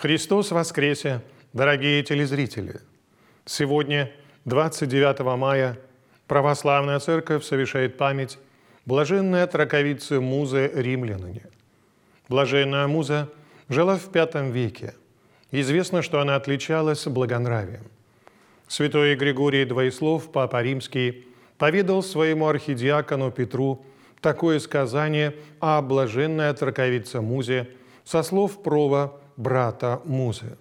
Христос воскресе, дорогие телезрители! Сегодня, 29 мая, Православная Церковь совершает память блаженной отроковицы Музы Римлянине. Блаженная Муза жила в V веке. Известно, что она отличалась благонравием. Святой Григорий Двоеслов, Папа Римский, поведал своему архидиакону Петру такое сказание о блаженной отроковице Музе со слов Прова, брата Музы.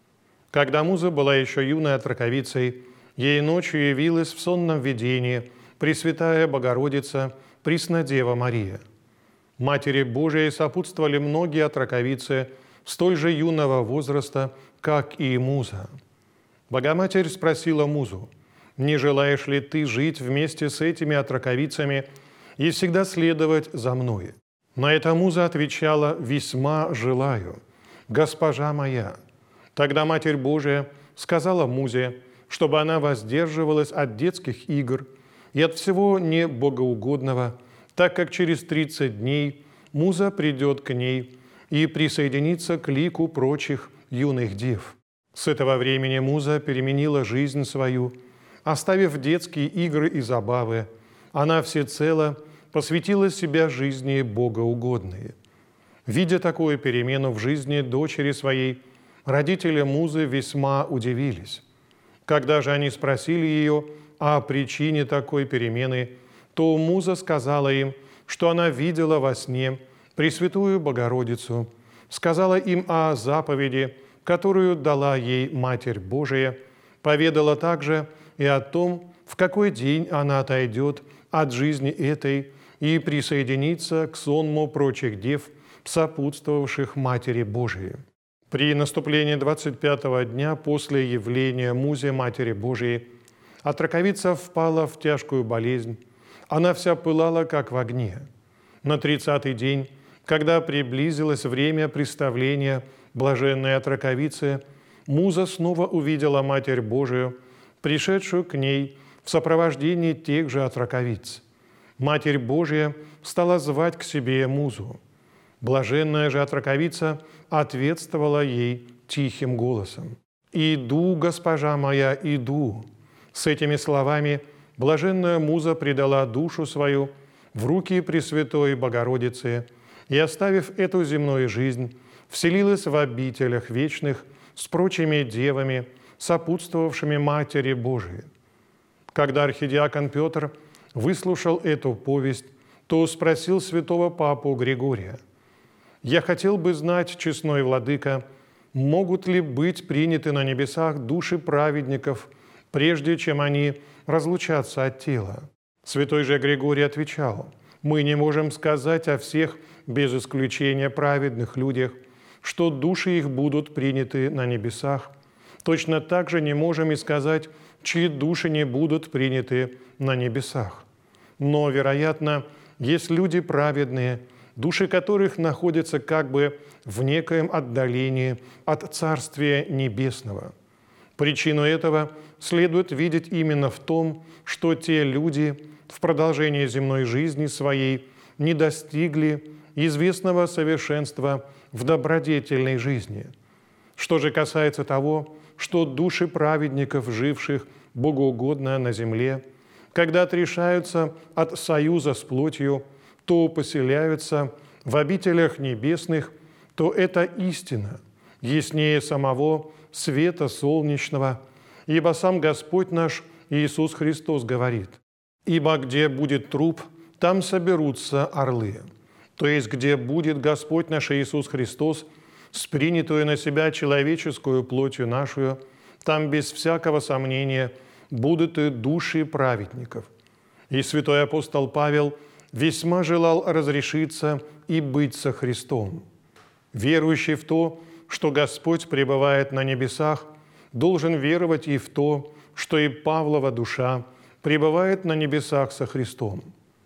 Когда Муза была еще юной отроковицей, ей ночью явилась в сонном видении Пресвятая Богородица, Преснодева Мария. Матери Божией сопутствовали многие отроковицы столь же юного возраста, как и Муза. Богоматерь спросила Музу: «Не желаешь ли ты жить вместе с этими отроковицами и всегда следовать за мной?» На это Муза отвечала: «Весьма желаю, госпожа моя». Тогда Матерь Божия сказала Музе, чтобы она воздерживалась от детских игр и от всего небогоугодного, так как через 30 дней Муза придет к ней и присоединится к лику прочих юных дев. С этого времени Муза переменила жизнь свою, оставив детские игры и забавы. Она всецело посвятила себя жизни богоугодной. Видя такую перемену в жизни дочери своей, родители Музы весьма удивились. Когда же они спросили ее о причине такой перемены, то Муза сказала им, что она видела во сне Пресвятую Богородицу, сказала им о заповеди, которую дала ей Матерь Божия, поведала также и о том, в какой день она отойдет от жизни этой и присоединится к сонму прочих дев, сопутствовавших Матери Божией. При наступлении 25-го дня после явления Музе Матери Божией отроковица впала в тяжкую болезнь. Она вся пылала, как в огне. На 30-й день, когда приблизилось время представления блаженной отроковицы, Муза снова увидела Матерь Божию, пришедшую к ней в сопровождении тех же отроковиц. Матерь Божия стала звать к себе Музу. Блаженная же отроковица ответствовала ей тихим голосом: «Иду, госпожа моя, иду». С этими словами блаженная Муза предала душу свою в руки Пресвятой Богородицы и, оставив эту земную жизнь, вселилась в обителях вечных с прочими девами, сопутствовавшими Матери Божией. Когда архидиакон Петр выслушал эту повесть, то спросил святого папу Григория: «Я хотел бы знать, честной владыка, могут ли быть приняты на небесах души праведников, прежде чем они разлучатся от тела?» Святой же Григорий отвечал: «Мы не можем сказать о всех, без исключения праведных людях, что души их будут приняты на небесах. Точно так же не можем и сказать, чьи души не будут приняты на небесах. Но, вероятно, есть люди праведные, души которых находятся как бы в некоем отдалении от Царствия Небесного. Причину этого следует видеть именно в том, что те люди в продолжении земной жизни своей не достигли известного совершенства в добродетельной жизни. Что же касается того, что души праведников, живших богоугодно на земле, когда отрешаются от союза с плотью, то поселяются в обителях небесных, то это истина, яснее самого света солнечного, ибо сам Господь наш Иисус Христос говорит: «Ибо где будет труп, там соберутся орлы». То есть, где будет Господь наш Иисус Христос, с принятую на себя человеческую плотью нашу, там без всякого сомнения будут и души праведников. И святой апостол Павел весьма желал разрешиться и быть со Христом. Верующий в то, что Господь пребывает на небесах, должен веровать и в то, что и Павлова душа пребывает на небесах со Христом.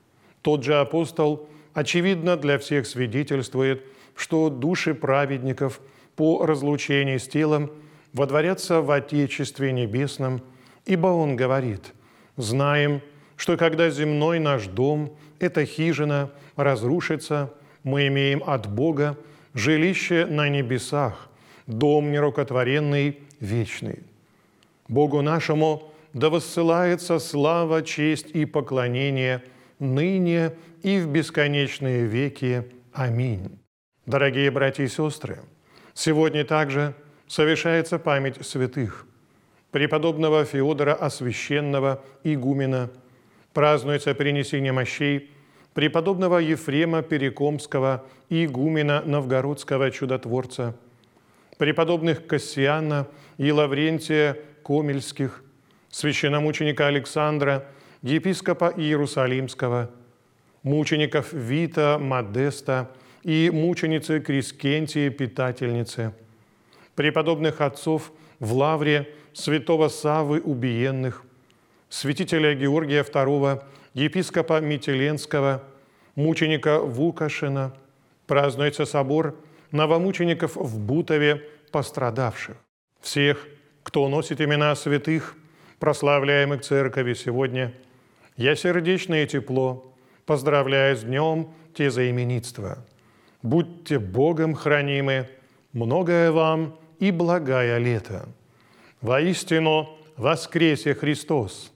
Тот же апостол, очевидно, для всех свидетельствует, что души праведников по разлучении с телом водворятся в Отечестве Небесном, ибо он говорит: «Знаем, что когда земной наш дом, эта хижина, разрушится, мы имеем от Бога жилище на небесах, дом нерукотворенный, вечный. Богу нашему да воссылается слава, честь и поклонение ныне и в бесконечные веки. Аминь. Дорогие братья и сестры, сегодня также совершается память святых. Преподобного Феодора Освященного, игумена, празднуется принесение мощей преподобного Ефрема Перекомского, игумена Новгородского чудотворца, преподобных Кассиана и Лаврентия Комельских, священномученика Александра, епископа Иерусалимского, мучеников Вита, Модеста и мученицы Крискентии Питательницы, преподобных отцов в Лавре святого Саввы Убиенных, святителя Георгия II, епископа Митиленского, мученика Вукашина. Празднуется собор новомучеников в Бутове пострадавших. Всех, кто носит имена святых, прославляемых Церковью сегодня, я сердечно и тепло поздравляю с днем тезаименитства. Будьте Богом хранимы, многое вам и благая лето. Воистину воскресе Христос!